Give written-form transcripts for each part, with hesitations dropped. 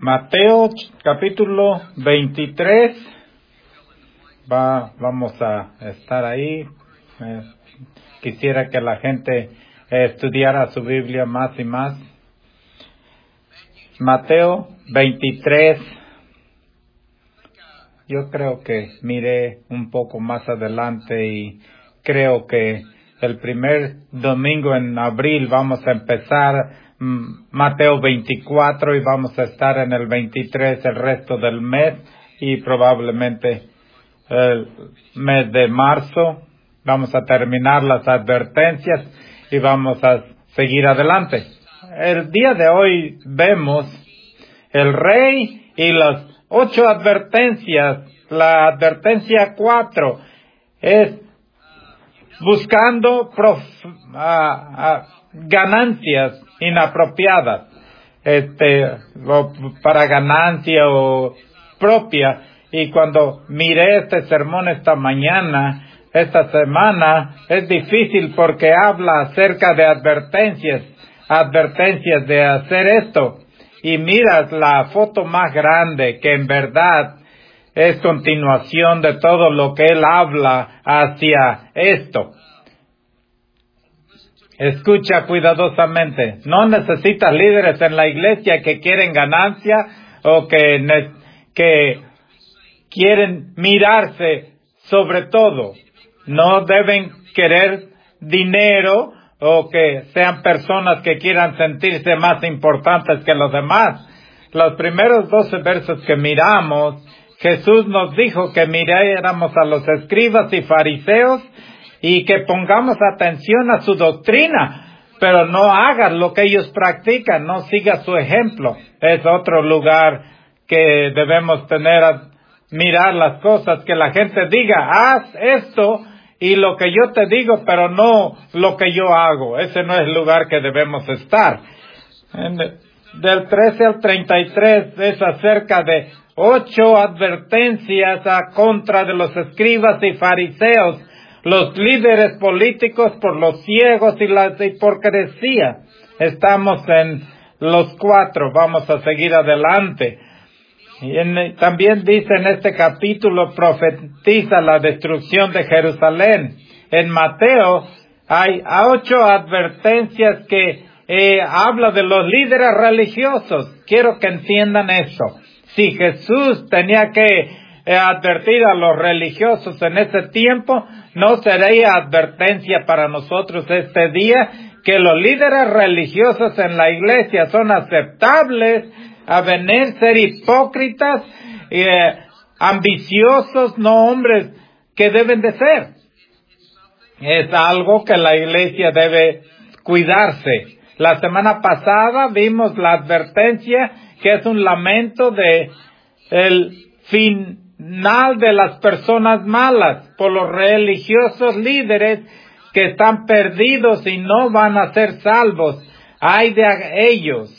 Mateo capítulo 23. Vamos a estar ahí. Quisiera que la gente estudiara su Biblia más y más. Mateo 23. Yo creo que miré un poco más adelante y creo que el primer domingo en abril vamos a empezar Mateo 24 y vamos a estar en el 23 el resto del mes y probablemente el mes de marzo. Vamos a terminar las advertencias y vamos a seguir adelante. El día de hoy vemos el rey y las 8 advertencias. La advertencia 4 es buscando ganancias inapropiadas, para ganancia o propia. Y cuando miré este sermón esta semana, es difícil porque habla acerca de advertencias de hacer esto. Y miras la foto más grande, que en verdad es continuación de todo lo que él habla hacia esto. Escucha cuidadosamente. No necesitas líderes en la iglesia que quieren ganancia o que quieren mirarse sobre todo. No deben querer dinero o que sean personas que quieran sentirse más importantes que los demás. Los primeros 12 versos que miramos, Jesús nos dijo que miráramos a los escribas y fariseos y que pongamos atención a su doctrina, pero no hagas lo que ellos practican, no sigas su ejemplo. Es otro lugar que debemos mirar las cosas, que la gente diga, haz esto y lo que yo te digo, pero no lo que yo hago. Ese no es el lugar que debemos estar. Del 13 al 33 es acerca de 8 advertencias a contra de los escribas y fariseos, los líderes políticos por los ciegos y la hipocresía. Estamos en los 4, vamos a seguir adelante. Y también dice en este capítulo, profetiza la destrucción de Jerusalén. En Mateo hay 8 advertencias que habla de los líderes religiosos. Quiero que entiendan eso. Si Jesús tenía que advertir a los religiosos en ese tiempo, no sería advertencia para nosotros este día que los líderes religiosos en la iglesia son aceptables a venir ser hipócritas, ambiciosos, no hombres que deben de ser. Es algo que la iglesia debe cuidarse. La semana pasada vimos la advertencia que es un lamento de el final de las personas malas por los religiosos líderes que están perdidos y no van a ser salvos. Ay de ellos.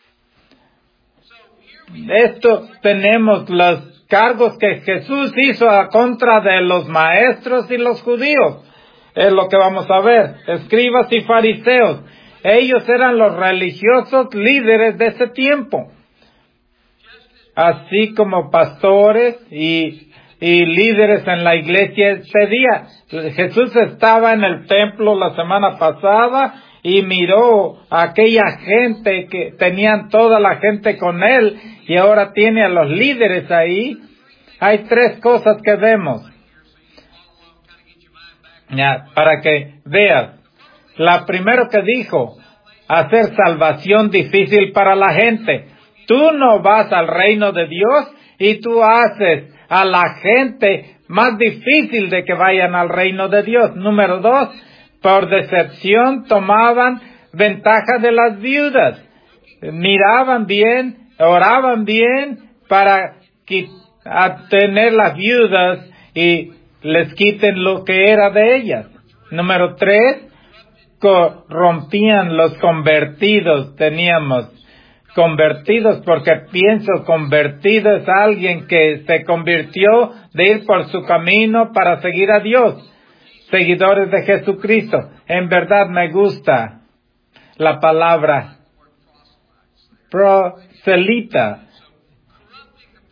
Esto tenemos los cargos que Jesús hizo a contra de los maestros y los judíos. Es lo que vamos a ver. Escribas y fariseos. Ellos eran los religiosos líderes de ese tiempo. Así como pastores y líderes en la iglesia ese día. Jesús estaba en el templo la semana pasada y miró a aquella gente que tenían toda la gente con él y ahora tiene a los líderes ahí. Hay 3 cosas que vemos. Ya, para que veas. La primero que dijo, hacer salvación difícil para la gente. Tú no vas al reino de Dios y tú haces a la gente más difícil de que vayan al reino de Dios. Número 2, por decepción tomaban ventaja de las viudas. Miraban bien, oraban bien para tener las viudas y les quiten lo que era de ellas. Número 3, corrompían los convertidos. Teníamos convertidos, porque pienso convertido es alguien que se convirtió de ir por su camino para seguir a Dios. Seguidores de Jesucristo. En verdad me gusta la palabra proselita,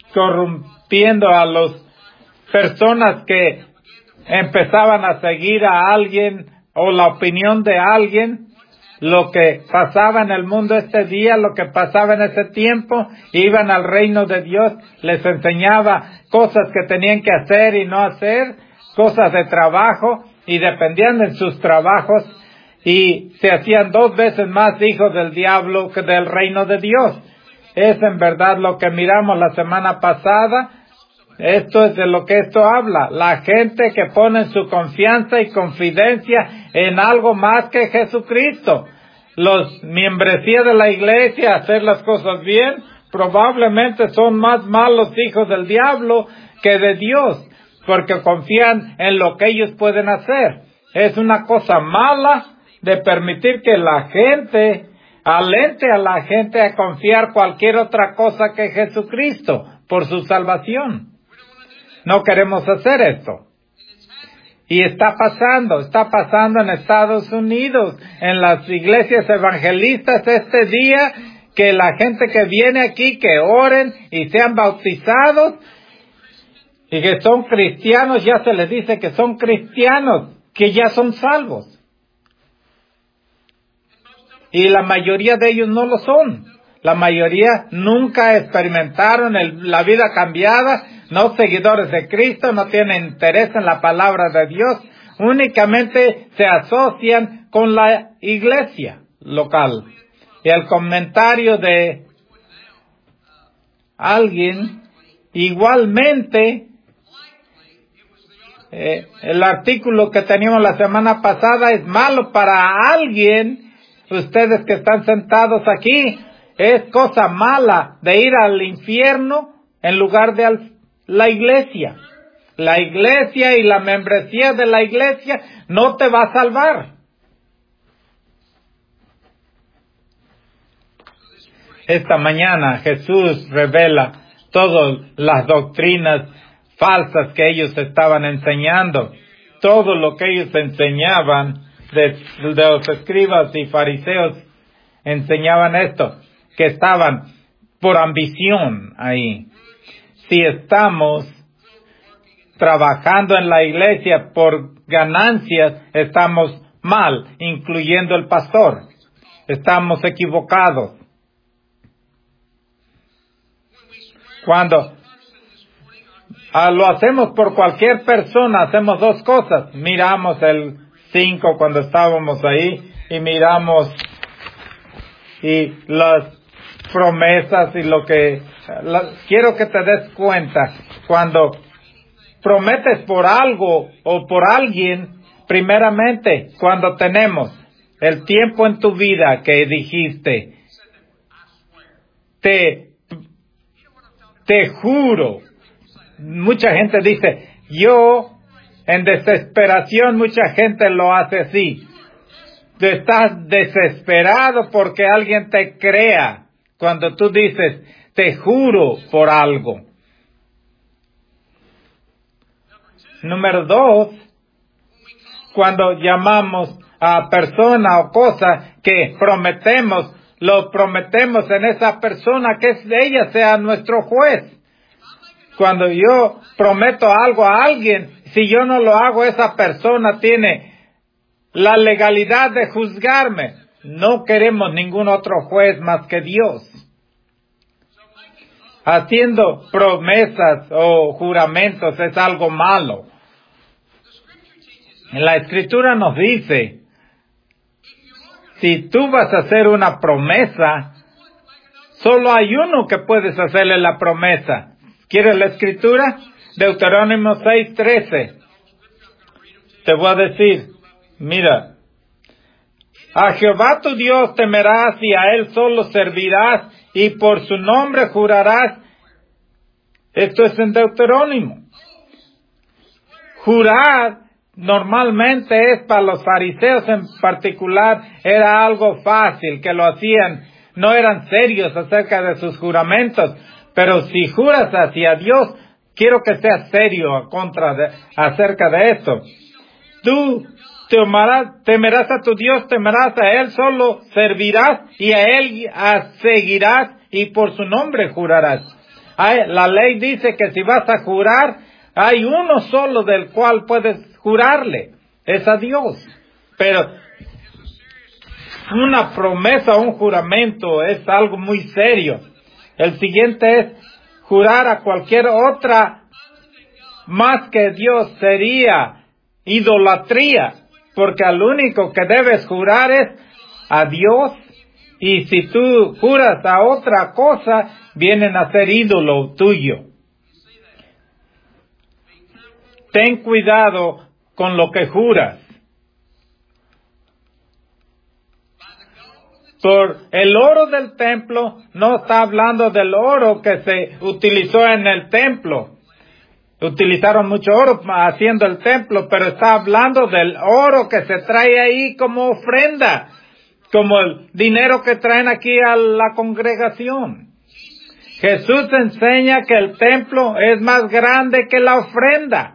corrompiendo a las personas que empezaban a seguir a alguien o la opinión de alguien. Lo que pasaba en el mundo este día, lo que pasaba en ese tiempo, iban al reino de Dios, les enseñaba cosas que tenían que hacer y no hacer, cosas de trabajo, y dependían de sus trabajos, y se hacían 2 veces más hijos del diablo que del reino de Dios. Es en verdad lo que miramos la semana pasada. Esto es de lo que esto habla. La gente que pone su confianza y confidencia en algo más que Jesucristo. Los membresía de la iglesia, hacer las cosas bien, probablemente son más malos hijos del diablo que de Dios, porque confían en lo que ellos pueden hacer. Es una cosa mala de permitir que la gente alente a la gente a confiar cualquier otra cosa que Jesucristo por su salvación. No queremos hacer esto. Y está pasando en Estados Unidos, en las iglesias evangelistas este día, que la gente que viene aquí, que oren y sean bautizados, y que son cristianos, ya se les dice que son cristianos, que ya son salvos. Y la mayoría de ellos no lo son. La mayoría nunca experimentaron la vida cambiada, no seguidores de Cristo, no tienen interés en la palabra de Dios, únicamente se asocian con la iglesia local. Y el comentario de alguien, igualmente, el artículo que teníamos la semana pasada es malo para alguien, ustedes que están sentados aquí, es cosa mala de ir al infierno en lugar de la iglesia. La iglesia y la membresía de la iglesia no te va a salvar. Esta mañana Jesús revela todas las doctrinas falsas que ellos estaban enseñando. Todo lo que ellos enseñaban de los escribas y fariseos enseñaban esto, que estaban por ambición ahí. Si estamos trabajando en la iglesia por ganancias, estamos mal, incluyendo el pastor. Estamos equivocados. Cuando lo hacemos por cualquier persona, hacemos 2 cosas. Miramos el 5 cuando estábamos ahí y miramos y las promesas y lo que... quiero que te des cuenta, cuando prometes por algo o por alguien, primeramente, cuando tenemos el tiempo en tu vida que dijiste, te juro, mucha gente dice, yo, en desesperación, mucha gente lo hace así. Tú estás desesperado porque alguien te crea cuando tú dices, te juro por algo. Número 2, cuando llamamos a persona o cosa que prometemos, lo prometemos en esa persona que ella sea nuestro juez. Cuando yo prometo algo a alguien, si yo no lo hago, esa persona tiene la legalidad de juzgarme. No queremos ningún otro juez más que Dios. Haciendo promesas o juramentos es algo malo. En la Escritura nos dice, si tú vas a hacer una promesa, solo hay uno que puedes hacerle la promesa. ¿Quieres la Escritura? Deuterónimo 6:13. Te voy a decir, mira, a Jehová tu Dios temerás y a Él solo servirás y por su nombre jurarás. Esto es en Deuterónimo. Jurar normalmente es para los fariseos en particular, era algo fácil, que lo hacían, no eran serios acerca de sus juramentos, pero si juras hacia Dios, quiero que seas serio acerca de esto. Tú temerás a tu Dios, temerás a Él, solo servirás y a Él seguirás y por su nombre jurarás. La ley dice que si vas a jurar, hay uno solo del cual puedes jurarle. Es a Dios. Pero una promesa o un juramento es algo muy serio. El siguiente es jurar a cualquier otra más que Dios sería idolatría, porque al único que debes jurar es a Dios, y si tú juras a otra cosa, vienen a ser ídolo tuyo. Ten cuidado con lo que juras. Por el oro del templo, no está hablando del oro que se utilizó en el templo. Utilizaron mucho oro haciendo el templo, pero está hablando del oro que se trae ahí como ofrenda, como el dinero que traen aquí a la congregación. Jesús enseña que el templo es más grande que la ofrenda.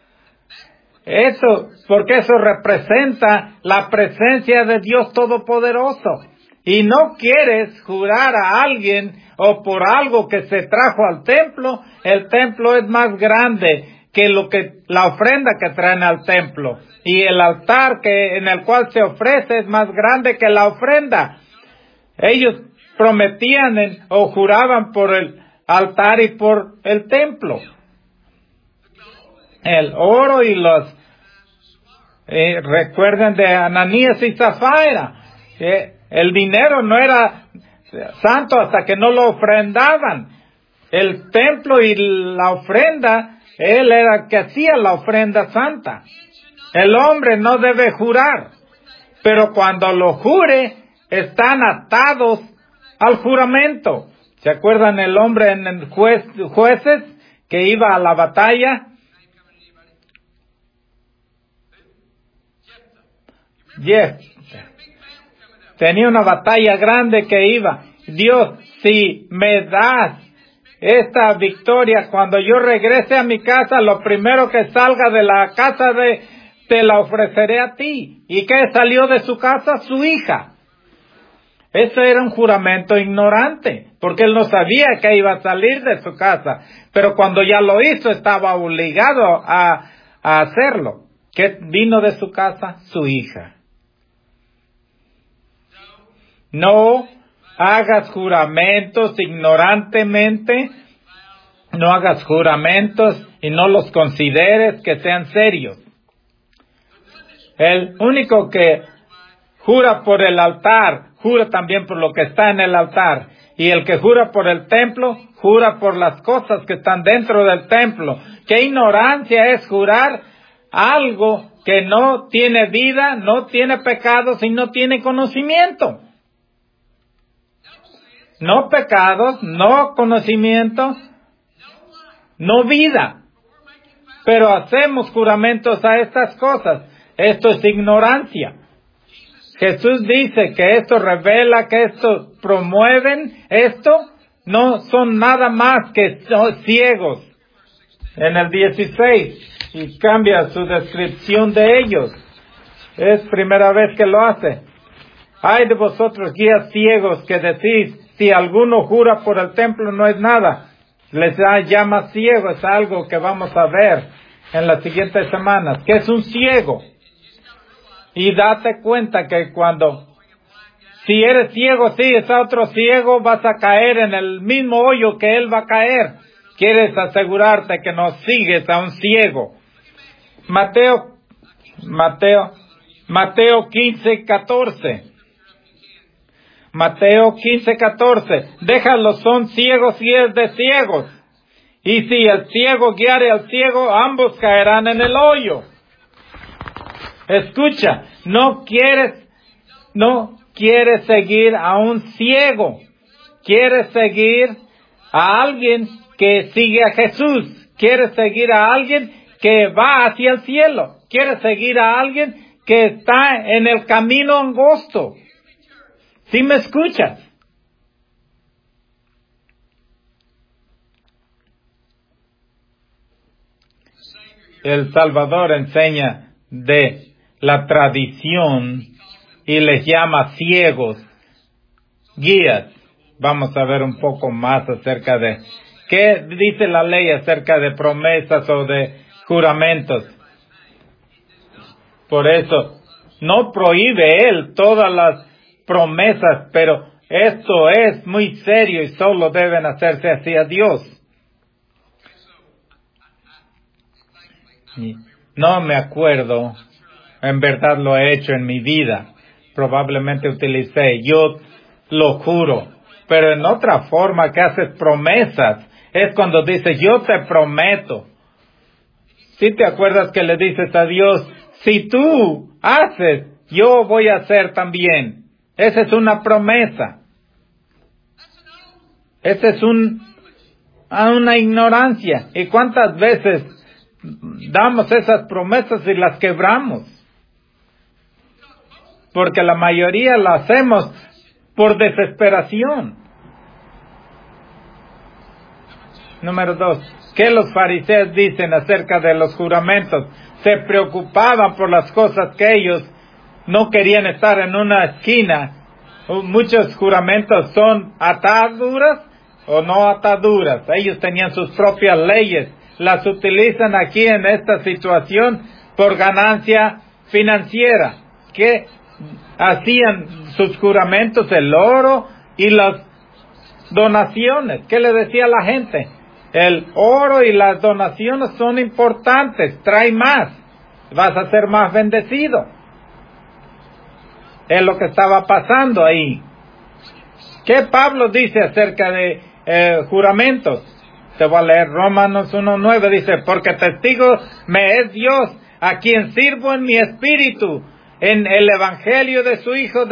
Eso, porque eso representa la presencia de Dios Todopoderoso. Y no quieres jurar a alguien o por algo que se trajo al templo. El templo es más grande que la ofrenda que traen al templo. Y el altar en el cual se ofrece es más grande que la ofrenda. Ellos prometían o juraban por el altar y por el templo. El oro y recuerden de Ananías y Zafira. El dinero no era santo hasta que no lo ofrendaban. El templo y la ofrenda, él era el que hacía la ofrenda santa. El hombre no debe jurar, pero cuando lo jure, están atados al juramento. ¿Se acuerdan el hombre en el Jueces que iba a la batalla? Tenía una batalla grande que iba. Dios, si me das esta victoria, cuando yo regrese a mi casa, lo primero que salga de la casa te la ofreceré a ti. ¿Y qué salió de su casa? Su hija. Eso era un juramento ignorante, porque él no sabía que iba a salir de su casa. Pero cuando ya lo hizo, estaba obligado a hacerlo. ¿Qué vino de su casa? Su hija. No hagas juramentos ignorantemente, no hagas juramentos y no los consideres que sean serios. El único que jura por el altar, jura también por lo que está en el altar. Y el que jura por el templo, jura por las cosas que están dentro del templo. ¿Qué ignorancia es jurar algo que no tiene vida, no tiene pecados y no tiene conocimiento? No pecados, no conocimiento, no vida. Pero hacemos juramentos a estas cosas. Esto es ignorancia. Jesús dice que esto revela, que esto promueven, esto no son nada más que ciegos. En el 16, y cambia su descripción de ellos. Es primera vez que lo hace. Ay de vosotros, guías ciegos, que decís, si alguno jura por el templo no es nada. Les llama ciego, es algo que vamos a ver en las siguientes semanas. ¿Qué es un ciego? Y date cuenta que si eres ciego, sigues a otro ciego, vas a caer en el mismo hoyo que él va a caer. Quieres asegurarte que no sigues a un ciego. Mateo 15:14. Mateo 15:14. Déjalos, son ciegos y es de ciegos. Y si el ciego guiare al ciego, ambos caerán en el hoyo. Escucha, no quieres seguir a un ciego. Quieres seguir a alguien que sigue a Jesús. Quieres seguir a alguien que va hacia el cielo. Quieres seguir a alguien que está en el camino angosto. ¿Sí me escuchas? El Salvador enseña de la tradición y les llama ciegos, guías. Vamos a ver un poco más acerca de ¿Qué dice la ley acerca de promesas o de juramentos? Por eso, no prohíbe Él todas las promesas, pero esto es muy serio y solo deben hacerse hacia Dios. No me acuerdo, en verdad lo he hecho en mi vida, probablemente utilicé, yo lo juro, pero en otra forma que haces promesas, es cuando dices, yo te prometo. Si te acuerdas que le dices a Dios, si tú haces, yo voy a hacer también. Esa es una promesa. Esa es una ignorancia. ¿Y cuántas veces damos esas promesas y las quebramos? Porque la mayoría la hacemos por desesperación. Número 2. ¿Qué los fariseos dicen acerca de los juramentos? Se preocupaban por las cosas que ellos no querían estar en una esquina. Muchos juramentos son ataduras o no ataduras. Ellos tenían sus propias leyes. Las utilizan aquí en esta situación por ganancia financiera. ¿Qué hacían sus juramentos? El oro y las donaciones. ¿Qué le decía la gente? El oro y las donaciones son importantes, trae más, vas a ser más bendecido. Es lo que estaba pasando ahí. ¿Qué Pablo dice acerca de juramentos? Te voy a leer Romanos 1:9, dice, porque testigo me es Dios, a quien sirvo en mi espíritu, en el evangelio de su Hijo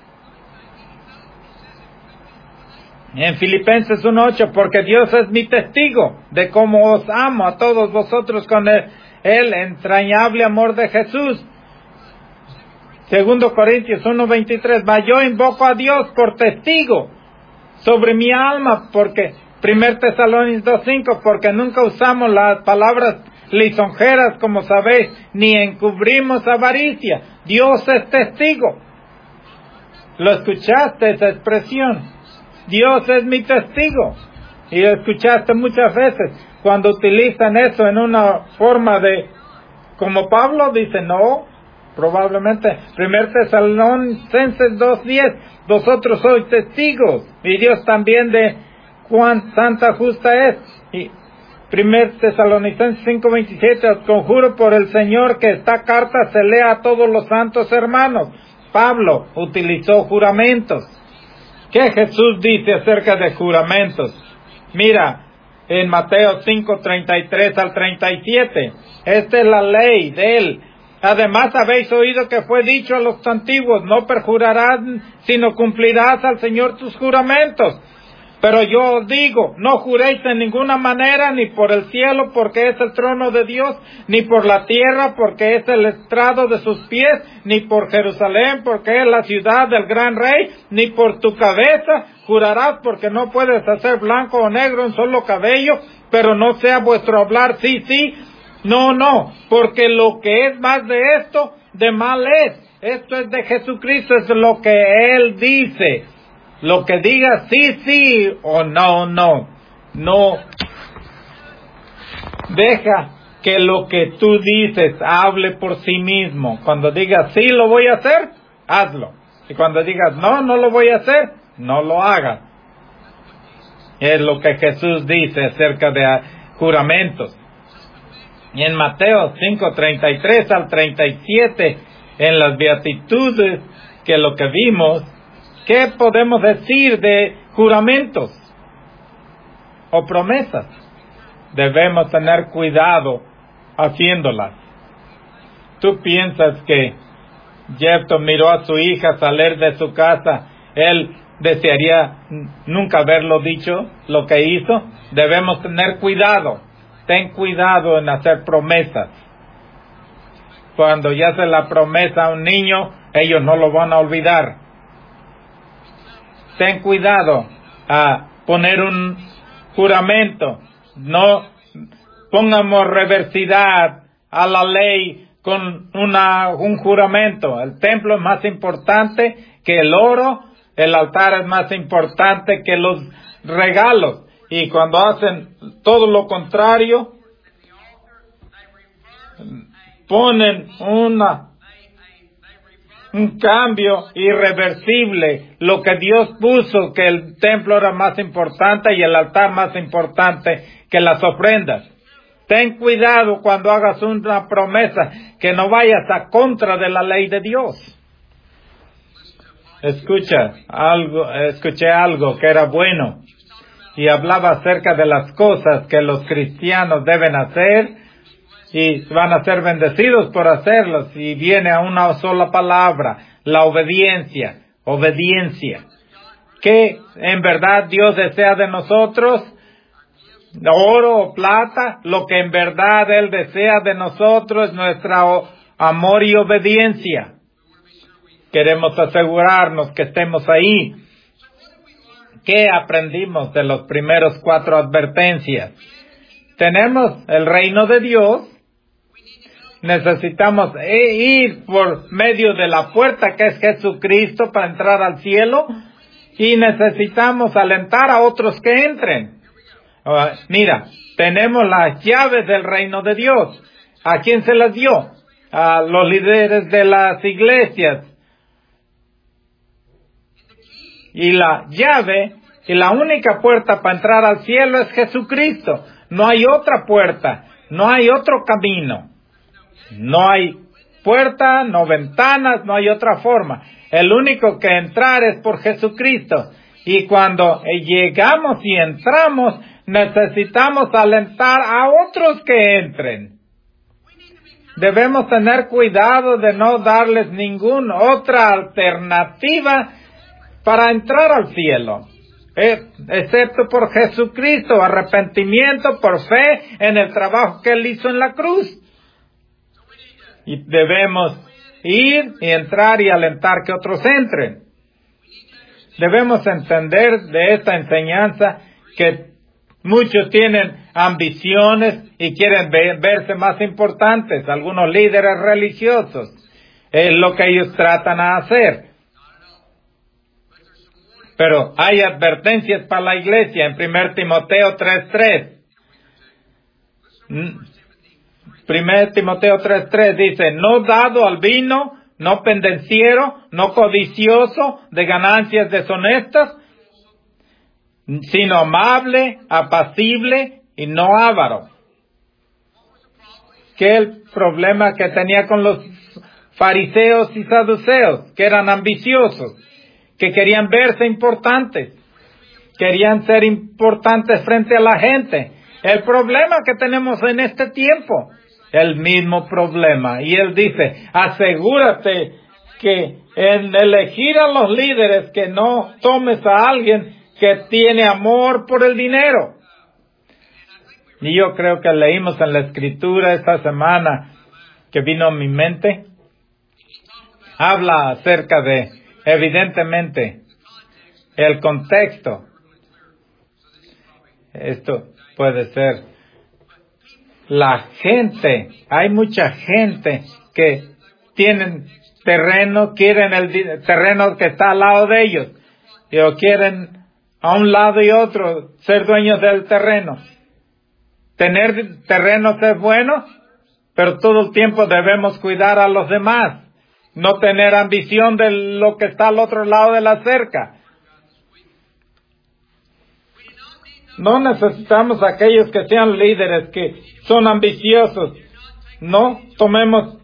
En Filipenses 1:8, porque Dios es mi testigo de cómo os amo a todos vosotros con el entrañable amor de Jesús. 2 Corintios 1:23, mas yo invoco a Dios por testigo sobre mi alma, porque 1 Tesalonicenses 2:5, porque nunca usamos las palabras lisonjeras, como sabéis, ni encubrimos avaricia. Dios es testigo. ¿Lo escuchaste esa expresión? Dios es mi testigo. Y lo escuchaste muchas veces cuando utilizan eso en una forma de, como Pablo dice, no, probablemente 1 Tesalonicenses 2:10, vosotros sois testigos, y Dios también de cuán santa justa es. Y 1 Tesalonicenses 5:27, os conjuro por el Señor que esta carta se lea a todos los santos hermanos. Pablo utilizó juramentos. ¿Qué Jesús dice acerca de juramentos? Mira, en Mateo 5:33 al 37, esta es la ley de él. Además habéis oído que fue dicho a los antiguos, no perjurarás, sino cumplirás al Señor tus juramentos. Pero yo os digo, no juréis en ninguna manera, ni por el cielo, porque es el trono de Dios, ni por la tierra, porque es el estrado de sus pies, ni por Jerusalén, porque es la ciudad del gran rey, ni por tu cabeza jurarás, porque no puedes hacer blanco o negro un solo cabello, pero no sea vuestro hablar sí, sí, no, no, porque lo que es más de esto, de mal es. Esto es de Jesucristo, es lo que Él dice. Lo que diga sí, sí o no, no. No. Deja que lo que tú dices hable por sí mismo. Cuando digas sí lo voy a hacer, hazlo. Y cuando digas no, no lo voy a hacer, no lo hagas. Es lo que Jesús dice acerca de juramentos. Y en Mateo 5:33 al 37, en las beatitudes, que lo que vimos, ¿qué podemos decir de juramentos o promesas? Debemos tener cuidado haciéndolas. ¿Tú piensas que Jefto miró a su hija salir de su casa? Él desearía nunca haberlo dicho, lo que hizo. Debemos tener cuidado. Ten cuidado en hacer promesas. Cuando ya se la promesa a un niño, ellos no lo van a olvidar. Ten cuidado a poner un juramento. No pongamos reversidad a la ley con un juramento. El templo es más importante que el oro. El altar es más importante que los regalos. Y cuando hacen todo lo contrario, ponen un cambio irreversible. Lo que Dios puso, que el templo era más importante y el altar más importante que las ofrendas. Ten cuidado cuando hagas una promesa, que no vayas a contra de la ley de Dios. Escuché algo que era bueno y hablaba acerca de las cosas que los cristianos deben hacer y van a ser bendecidos por hacerlos, y viene a una sola palabra: la obediencia. Obediencia. ¿Qué en verdad Dios desea de nosotros? Oro o plata. Lo que en verdad Él desea de nosotros es nuestro amor y obediencia. Queremos asegurarnos que estemos ahí. ¿Qué aprendimos de los primeros 4 advertencias? Tenemos el reino de Dios. Necesitamos ir por medio de la puerta, que es Jesucristo, para entrar al cielo. Y necesitamos alentar a otros que entren. Mira, tenemos las llaves del reino de Dios. ¿A quién se las dio? A los líderes de las iglesias. Y la llave y la única puerta para entrar al cielo es Jesucristo. No hay otra puerta, no hay otro camino. No hay puerta, no ventanas, no hay otra forma. El único que entrar es por Jesucristo. Y cuando llegamos y entramos, necesitamos alentar a otros que entren. Debemos tener cuidado de no darles ninguna otra alternativa para entrar al cielo, excepto por Jesucristo, arrepentimiento por fe en el trabajo que Él hizo en la cruz. Y debemos ir y entrar y alentar que otros entren. Debemos entender de esta enseñanza que muchos tienen ambiciones y quieren verse más importantes. Algunos líderes religiosos, es lo que ellos tratan de hacer. Pero hay advertencias para la iglesia en 1 Timoteo 3:3. 1 Timoteo 3:3 dice: no dado al vino, no pendenciero, no codicioso de ganancias deshonestas, sino amable, apacible y no avaro. ¿Qué es el problema que tenía con los fariseos y saduceos? Que eran ambiciosos, que querían verse importantes, querían ser importantes frente a la gente. El problema que tenemos en este tiempo, el mismo problema. Y Él dice: asegúrate que en elegir a los líderes, que no tomes a alguien que tiene amor por el dinero. Y yo creo que leímos en la Escritura esta semana, que vino a mi mente, habla acerca de, evidentemente, el contexto. Esto puede ser la gente. Hay mucha gente que tienen terreno, quieren el terreno que está al lado de ellos, o quieren a un lado y otro ser dueños del terreno. Tener terrenos es bueno, pero todo el tiempo debemos cuidar a los demás. No tener ambición de lo que está al otro lado de la cerca. No necesitamos aquellos que sean líderes, que son ambiciosos. No tomemos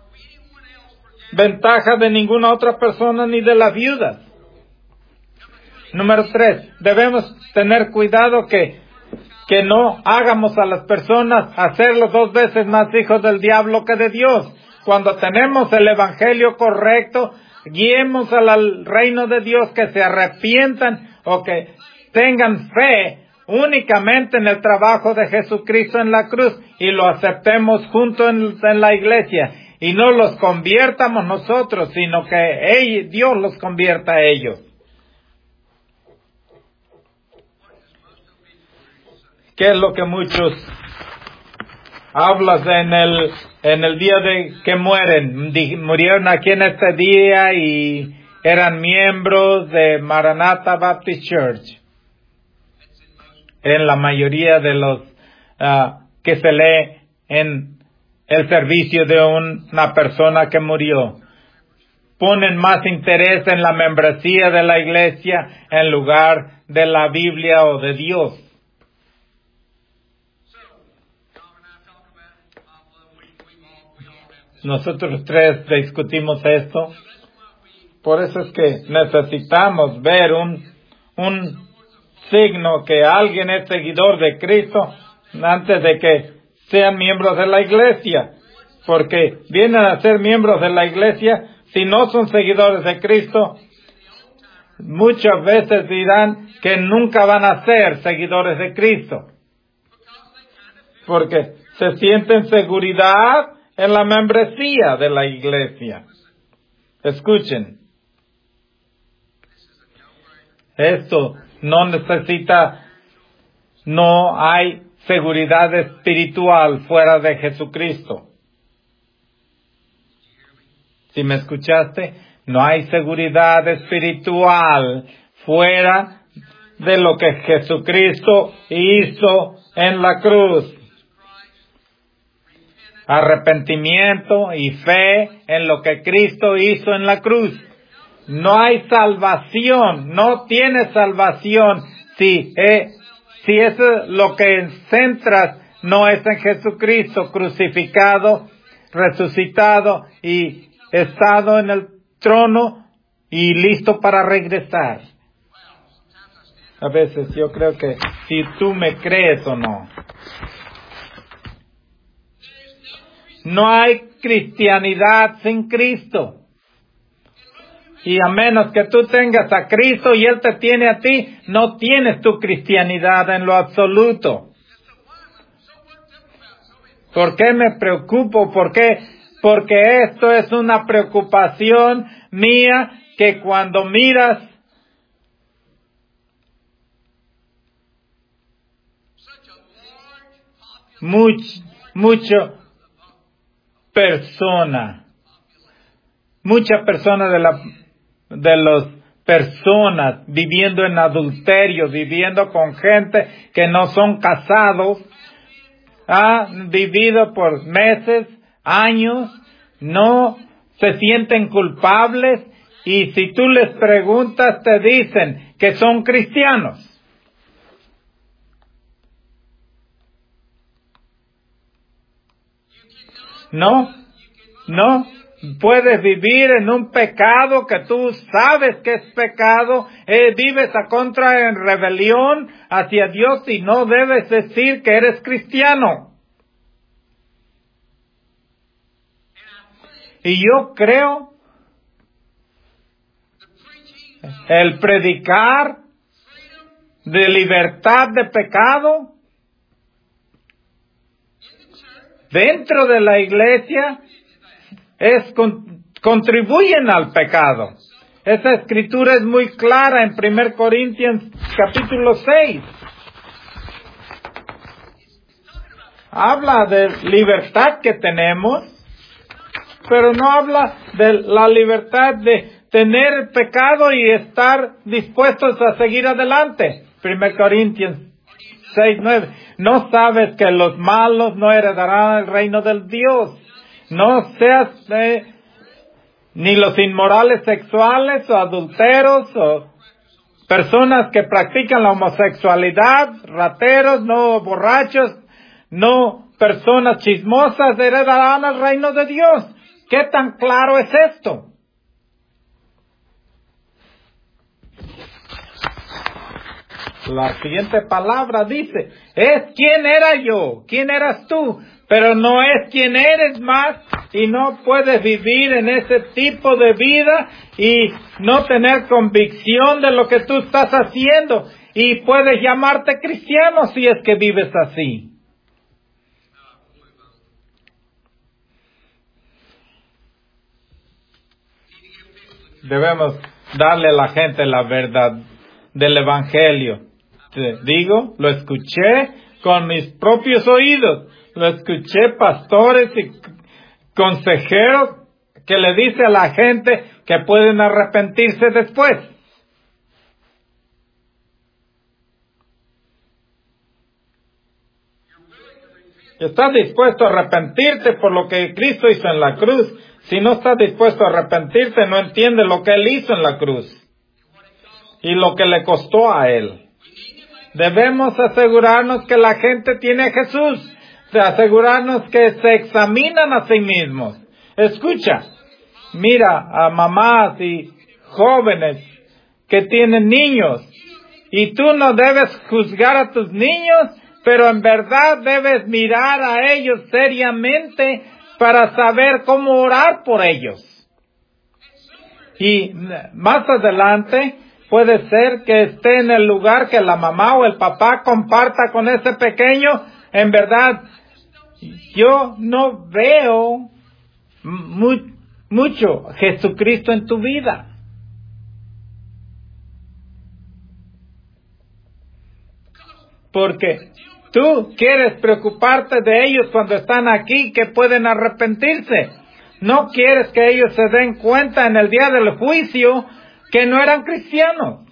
ventaja de ninguna otra persona ni de las viudas. Número 3, debemos tener cuidado que no hagamos a las personas hacerlos 2 veces más hijos del diablo que de Dios. Cuando tenemos el evangelio correcto, guiemos al reino de Dios, que se arrepientan o que tengan fe únicamente en el trabajo de Jesucristo en la cruz y lo aceptemos junto en la iglesia, y no los conviertamos nosotros, sino que Dios los convierta a ellos. ¿Qué es lo que muchos hablas en el día de que mueren? Murieron aquí en este día y eran miembros de Maranatha Baptist Church. en la mayoría de los que se lee en el servicio de una persona que murió. Ponen más interés en la membresía de la iglesia en lugar de la Biblia o de Dios. Nosotros tres discutimos esto. Por eso es que necesitamos ver un signo que alguien es seguidor de Cristo antes de que sean miembros de la iglesia. Porque vienen a ser miembros de la iglesia, si no son seguidores de Cristo, muchas veces dirán que nunca van a ser seguidores de Cristo. Porque se sienten seguridad en la membresía de la iglesia. Escuchen. Esto no hay seguridad espiritual fuera de Jesucristo. ¿Sí me escuchaste? No hay seguridad espiritual fuera de lo que Jesucristo hizo en la cruz. Arrepentimiento y fe en lo que Cristo hizo en la cruz. No hay salvación, no tienes salvación si eso lo que centras no es en Jesucristo crucificado, resucitado y estado en el trono y listo para regresar. A veces yo creo que si tú me crees o no. No hay cristianidad sin Cristo. Y a menos que tú tengas a Cristo y Él te tiene a ti, no tienes tu cristianidad en lo absoluto. ¿Por qué me preocupo? ¿Por qué? Porque esto es una preocupación mía que cuando miras mucha persona de las personas viviendo en adulterio, viviendo con gente que no son casados, han vivido por meses, años, no se sienten culpables y si tú les preguntas te dicen que son cristianos. No puedes vivir en un pecado que tú sabes que es pecado, vives a contra en rebelión hacia Dios y no debes decir que eres cristiano. Y yo creo el predicar de libertad de pecado dentro de la iglesia contribuyen al pecado. Esa escritura es muy clara en 1 Corintios capítulo 6. Habla de libertad que tenemos, pero no habla de la libertad de tener pecado y estar dispuestos a seguir adelante. 1 Corintios 6:9. ¿No sabes que los malos no heredarán el reino del Dios? No seas ni los inmorales sexuales o adulteros o personas que practican la homosexualidad, rateros, no borrachos, no personas chismosas heredarán el reino de Dios. ¿Qué tan claro es esto? La siguiente palabra dice, es quién era yo, quién eras tú, pero no es quién eres más y no puedes vivir en ese tipo de vida y no tener convicción de lo que tú estás haciendo y puedes llamarte cristiano si es que vives así. Debemos darle a la gente la verdad del Evangelio. Te digo, lo escuché con mis propios oídos. Lo escuché pastores y consejeros que le dice a la gente que pueden arrepentirse después. ¿Estás dispuesto a arrepentirte por lo que Cristo hizo en la cruz? Si no estás dispuesto a arrepentirte, no entiendes lo que Él hizo en la cruz y lo que le costó a Él. Debemos asegurarnos que la gente tiene a Jesús, asegurarnos que se examinan a sí mismos. Escucha, mira a mamás y jóvenes que tienen niños, y tú no debes juzgar a tus niños, pero en verdad debes mirar a ellos seriamente para saber cómo orar por ellos. Y más adelante puede ser que esté en el lugar que la mamá o el papá comparta con ese pequeño. En verdad, yo no veo mucho Jesucristo en tu vida. Porque tú quieres preocuparte de ellos cuando están aquí, que pueden arrepentirse. No quieres que ellos se den cuenta en el día del juicio que no eran cristianos.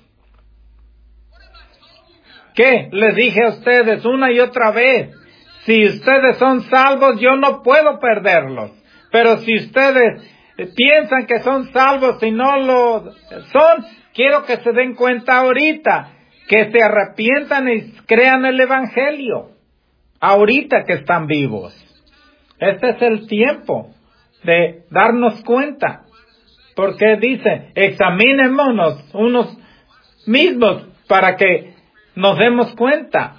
¿Qué? Les dije a ustedes una y otra vez. Si ustedes son salvos, yo no puedo perderlos. Pero si ustedes piensan que son salvos y no lo son, quiero que se den cuenta ahorita, que se arrepientan y crean el Evangelio. Ahorita que están vivos. Este es el tiempo de darnos cuenta. Porque dice, examinémonos unos mismos para que nos demos cuenta.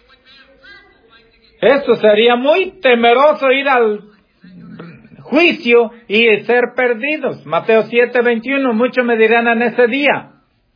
Esto sería muy temeroso, ir al juicio y ser perdidos. Mateo 7:21, muchos me dirán en ese día.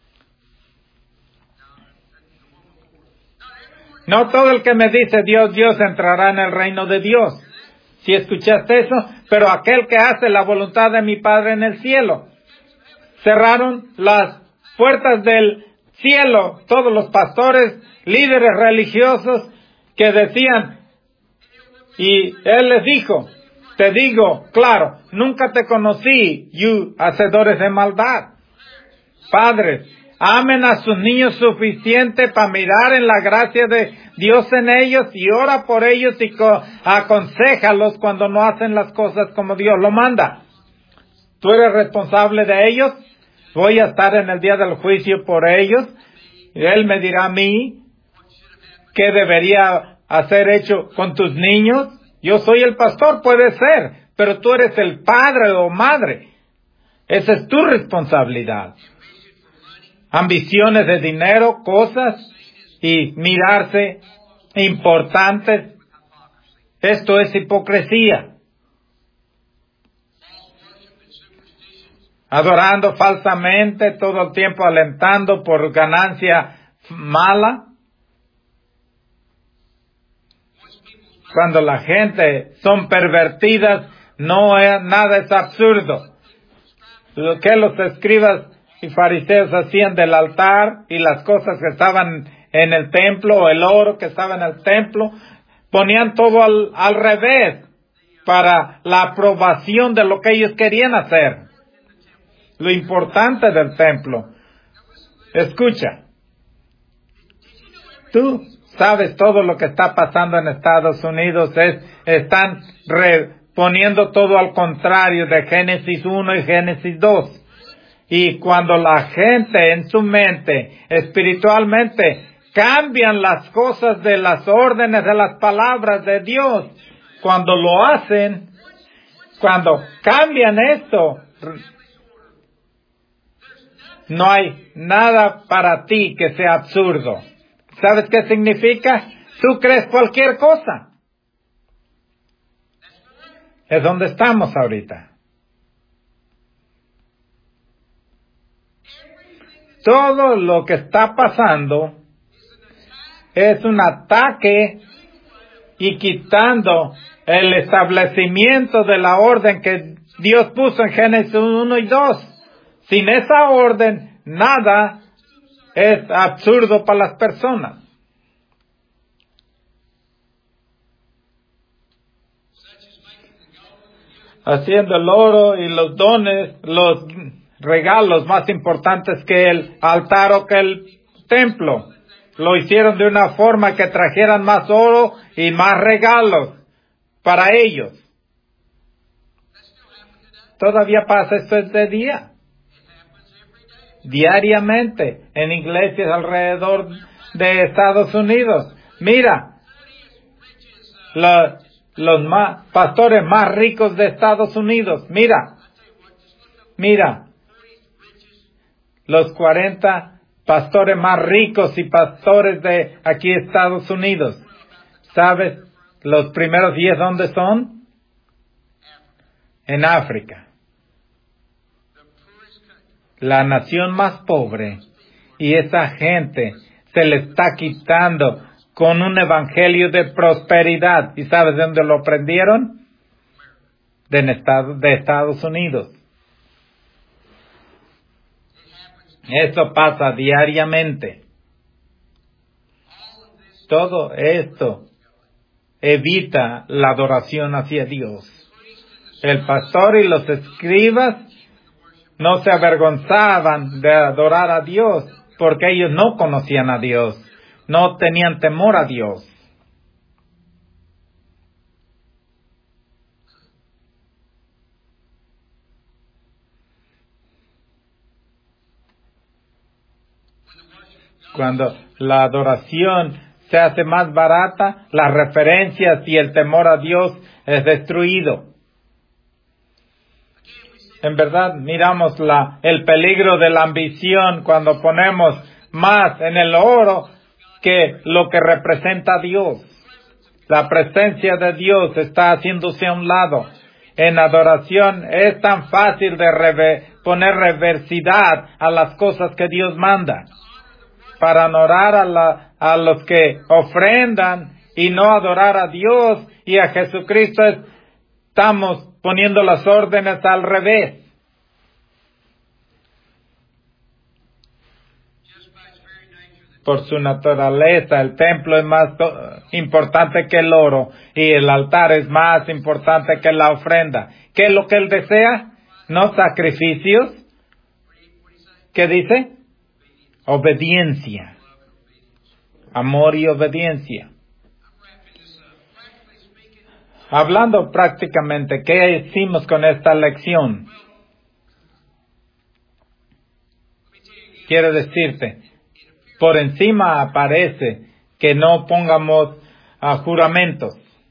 No todo el que me dice Dios, Dios entrará en el reino de Dios. Si escuchaste eso, pero aquel que hace la voluntad de mi Padre en el cielo. Cerraron las puertas del cielo todos los pastores, líderes religiosos que decían, y Él les dijo, te digo, claro, nunca te conocí, hacedores de maldad. Padres, amen a sus niños suficiente para mirar en la gracia de Dios en ellos y ora por ellos y aconséjalos cuando no hacen las cosas como Dios lo manda. Tú eres responsable de ellos. Voy a estar en el día del juicio por ellos. Y Él me dirá a mí qué debería hacer hecho con tus niños. Yo soy el pastor, puede ser, pero tú eres el padre o madre. Esa es tu responsabilidad. Ambiciones de dinero, cosas, y mirarse importantes. Esto es hipocresía. Adorando falsamente, todo el tiempo alentando por ganancia mala. Cuando la gente son pervertidas, nada es absurdo. Lo que los escribas y fariseos hacían del altar y las cosas que estaban en el templo, o el oro que estaba en el templo, ponían todo al revés para la aprobación de lo que ellos querían hacer. Lo importante del templo. Escucha. Tú sabes todo lo que está pasando en Estados Unidos. Están poniendo todo al contrario de Génesis 1 y Génesis 2. Y cuando la gente en su mente, espiritualmente, cambian las cosas de las órdenes de las palabras de Dios, cuando lo hacen, cuando cambian esto, no hay nada para ti que sea absurdo. ¿Sabes qué significa? Tú crees cualquier cosa. Es donde estamos ahorita. Todo lo que está pasando es un ataque y quitando el establecimiento de la orden que Dios puso en Génesis 1 y 2. Sin esa orden, nada es absurdo para las personas. Haciendo el oro y los dones, los regalos más importantes que el altar o que el templo. lo hicieron de una forma que trajeran más oro y más regalos para ellos. Todavía pasa esto este día. Diariamente en iglesias alrededor de Estados Unidos. Mira, los pastores más ricos de Estados Unidos. Mira, los 40 pastores más ricos y pastores de aquí Estados Unidos. ¿Sabes los primeros 10 dónde son? En África. La nación más pobre. Y esa gente se le está quitando con un evangelio de prosperidad. ¿Y sabes de dónde lo aprendieron? De Estados Unidos. Eso pasa diariamente. Todo esto evita la adoración hacia Dios. El pastor y los escribas no se avergonzaban de adorar a Dios porque ellos no conocían a Dios, no tenían temor a Dios. Cuando la adoración se hace más barata, las referencias y el temor a Dios es destruido. En verdad, miramos el peligro de la ambición cuando ponemos más en el oro que lo que representa a Dios. La presencia de Dios está haciéndose a un lado. En adoración es tan fácil de poner reversidad a las cosas que Dios manda. Para honorar a los que ofrendan y no adorar a Dios y a Jesucristo, estamos poniendo las órdenes al revés. Por su naturaleza, el templo es más importante que el oro y el altar es más importante que la ofrenda. ¿Qué es lo que Él desea? No sacrificios. ¿Qué dice? Obediencia. Amor y obediencia. Hablando prácticamente, ¿qué hicimos con esta lección? Quiero decirte, por encima aparece que no pongamos juramentos.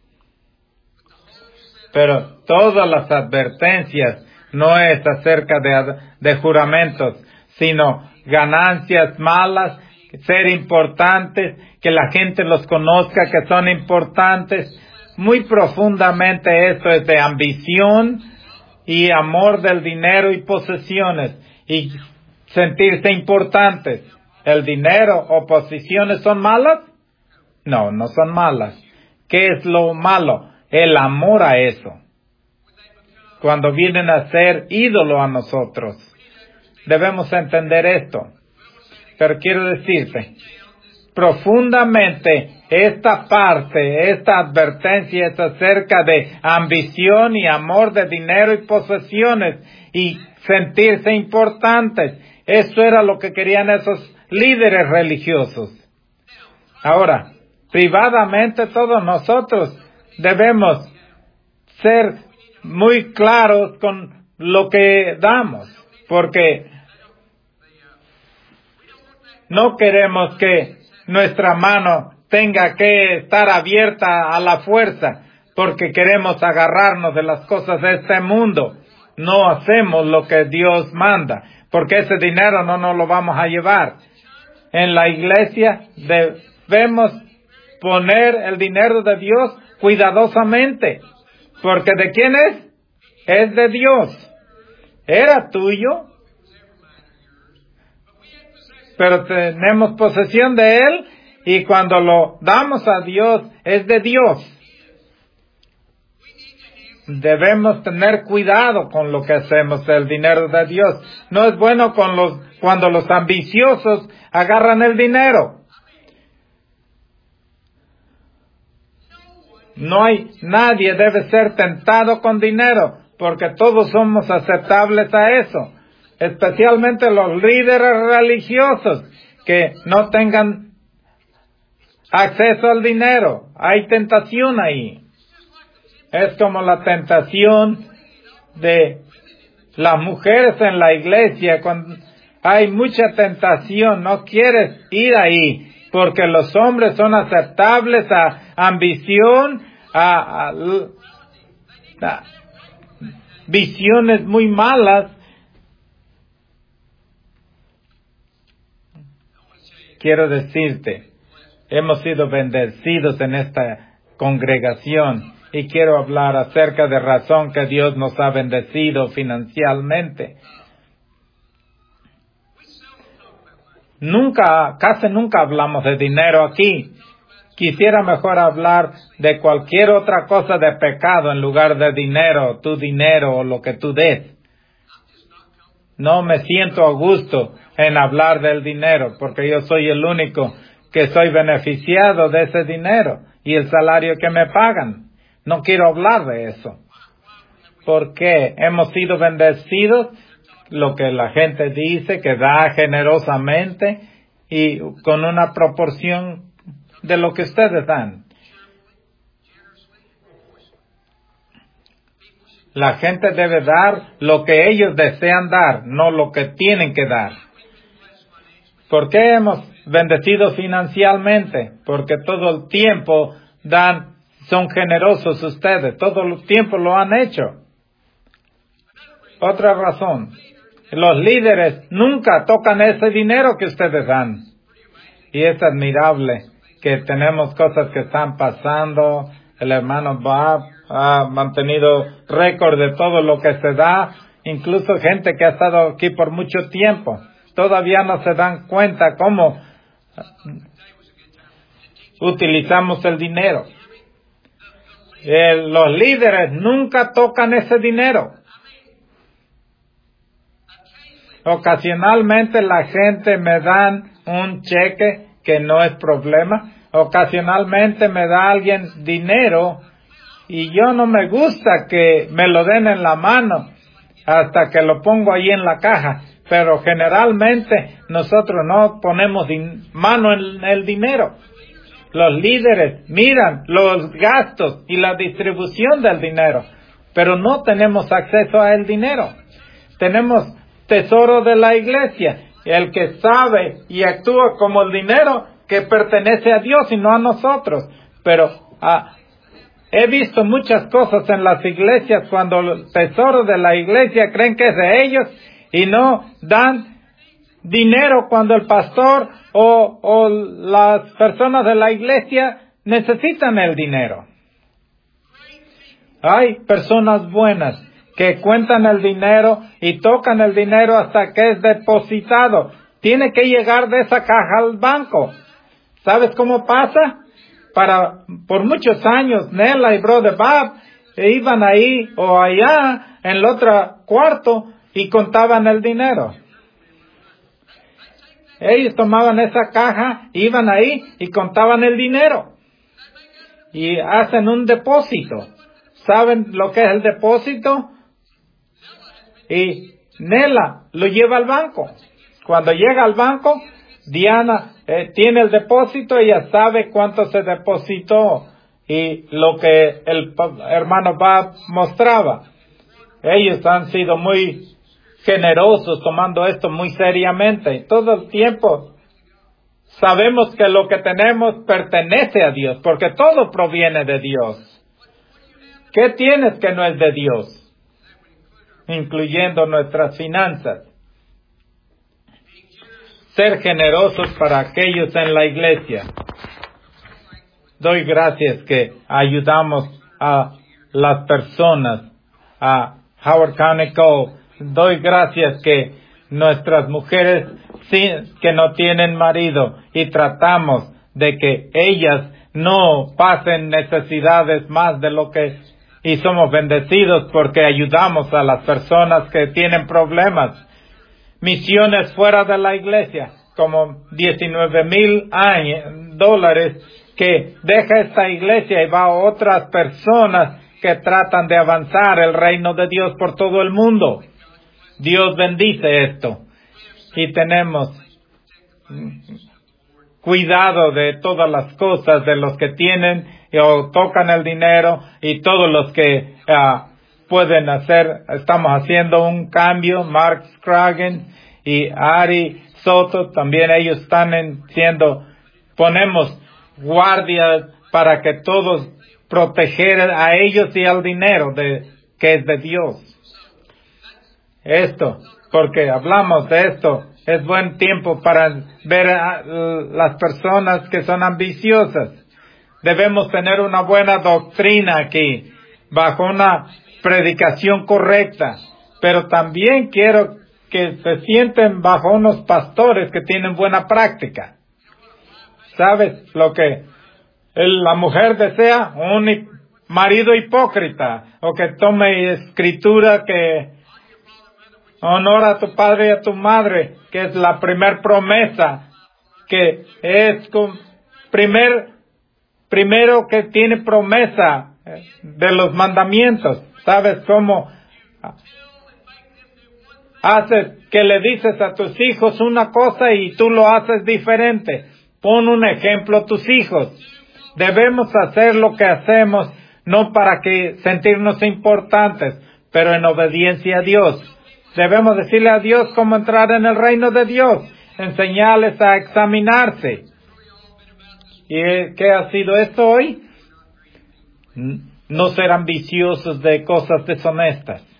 Pero todas las advertencias no es acerca de juramentos, sino ganancias malas, ser importantes, que la gente los conozca, que son importantes. Muy profundamente esto es de ambición y amor del dinero y posesiones y sentirse importantes. ¿El dinero o posiciones son malas? No, no son malas. ¿Qué es lo malo? El amor a eso. Cuando vienen a ser ídolo a nosotros. Debemos entender esto. Pero quiero decirte, profundamente esta parte, esta advertencia es acerca de ambición y amor de dinero y posesiones y sentirse importantes. Eso era lo que querían esos líderes religiosos. Ahora, privadamente todos nosotros debemos ser muy claros con lo que damos, porque no queremos que nuestra mano tenga que estar abierta a la fuerza, porque queremos agarrarnos de las cosas de este mundo. No hacemos lo que Dios manda, porque ese dinero no nos lo vamos a llevar. En la iglesia debemos poner el dinero de Dios cuidadosamente, porque ¿de quién es? Es de Dios. Era tuyo, pero tenemos posesión de él y cuando lo damos a Dios es de Dios. Debemos tener cuidado con lo que hacemos del dinero de Dios. No es bueno cuando los ambiciosos agarran el dinero. Nadie debe ser tentado con dinero, porque todos somos aceptables a eso. Especialmente los líderes religiosos que no tengan acceso al dinero. Hay tentación ahí. Es como la tentación de las mujeres en la iglesia. Cuando hay mucha tentación, no quieres ir ahí, porque los hombres son aceptables a ambición, a visiones muy malas. Quiero decirte, hemos sido bendecidos en esta congregación y quiero hablar acerca de razón que Dios nos ha bendecido financieramente. Casi nunca hablamos de dinero aquí. Quisiera mejor hablar de cualquier otra cosa de pecado en lugar de dinero, tu dinero o lo que tú des. No me siento a gusto en hablar del dinero porque yo soy el único que soy beneficiado de ese dinero y el salario que me pagan. No quiero hablar de eso. Porque hemos sido bendecidos, lo que la gente dice, que da generosamente y con una proporción de lo que ustedes dan. La gente debe dar lo que ellos desean dar, no lo que tienen que dar. ¿Por qué hemos bendecido financieramente? Porque todo el tiempo son generosos ustedes, todo el tiempo lo han hecho. Otra razón, los líderes nunca tocan ese dinero que ustedes dan. Y es admirable que tenemos cosas que están pasando. El hermano Bob ha mantenido récord de todo lo que se da. Incluso gente que ha estado aquí por mucho tiempo. Todavía no se dan cuenta cómo utilizamos el dinero. Los líderes nunca tocan ese dinero. Ocasionalmente la gente me dan un cheque que no es problema. Ocasionalmente me da alguien dinero y yo no me gusta que me lo den en la mano hasta que lo pongo ahí en la caja. Pero generalmente nosotros no ponemos mano en el dinero. Los líderes miran los gastos y la distribución del dinero, pero no tenemos acceso a el dinero. Tenemos tesoro de la iglesia, el que sabe y actúa como el dinero que pertenece a Dios y no a nosotros. Pero he visto muchas cosas en las iglesias cuando el tesoro de la iglesia creen que es de ellos y no dan dinero cuando el pastor o las personas de la iglesia necesitan el dinero. Hay personas buenas que cuentan el dinero y tocan el dinero hasta que es depositado. Tiene que llegar de esa caja al banco. ¿Sabes cómo pasa? Por muchos años, Nela y Brother Bob iban ahí o allá en el otro cuarto y contaban el dinero. Ellos tomaban esa caja, iban ahí y contaban el dinero. Y hacen un depósito. ¿Saben lo que es el depósito? Y Nela lo lleva al banco. Cuando llega al banco, Diana tiene el depósito, ella sabe cuánto se depositó y lo que el hermano Bob mostraba. Ellos han sido muy generosos tomando esto muy seriamente y todo el tiempo sabemos que lo que tenemos pertenece a Dios porque todo proviene de Dios. ¿Qué tienes que no es de Dios? Incluyendo nuestras finanzas. Ser generosos para aquellos en la iglesia. Doy gracias que ayudamos a las personas, a Howard County Co. Doy gracias que nuestras mujeres que no tienen marido y tratamos de que ellas no pasen necesidades más de lo que y somos bendecidos porque ayudamos a las personas que tienen problemas. Misiones fuera de la iglesia, como $19,000 que deja esta iglesia y va a otras personas que tratan de avanzar el reino de Dios por todo el mundo. Dios bendice esto. Y tenemos cuidado de todas las cosas, de los que tienen o tocan el dinero y todos los que pueden hacer. Estamos haciendo un cambio. Mark Scragen y Ari Soto, también ellos están ponemos guardias para que todos proteger a ellos y al dinero que es de Dios. Esto, porque hablamos de esto, es buen tiempo para ver a las personas que son ambiciosas. Debemos tener una buena doctrina aquí, bajo una predicación correcta, pero también quiero que se sienten bajo unos pastores que tienen buena práctica. ¿Sabes lo que la mujer desea? Un marido hipócrita, o que tome escritura que honora a tu padre y a tu madre, que es la primer promesa, que es primero que tiene promesa de los mandamientos. ¿Sabes cómo haces que le dices a tus hijos una cosa y tú lo haces diferente? Pon un ejemplo a tus hijos. Debemos hacer lo que hacemos, no para que sentirnos importantes, pero en obediencia a Dios. Debemos decirle a Dios cómo entrar en el reino de Dios, enseñarles a examinarse. ¿Y qué ha sido esto hoy? No ser ambiciosos de cosas deshonestas.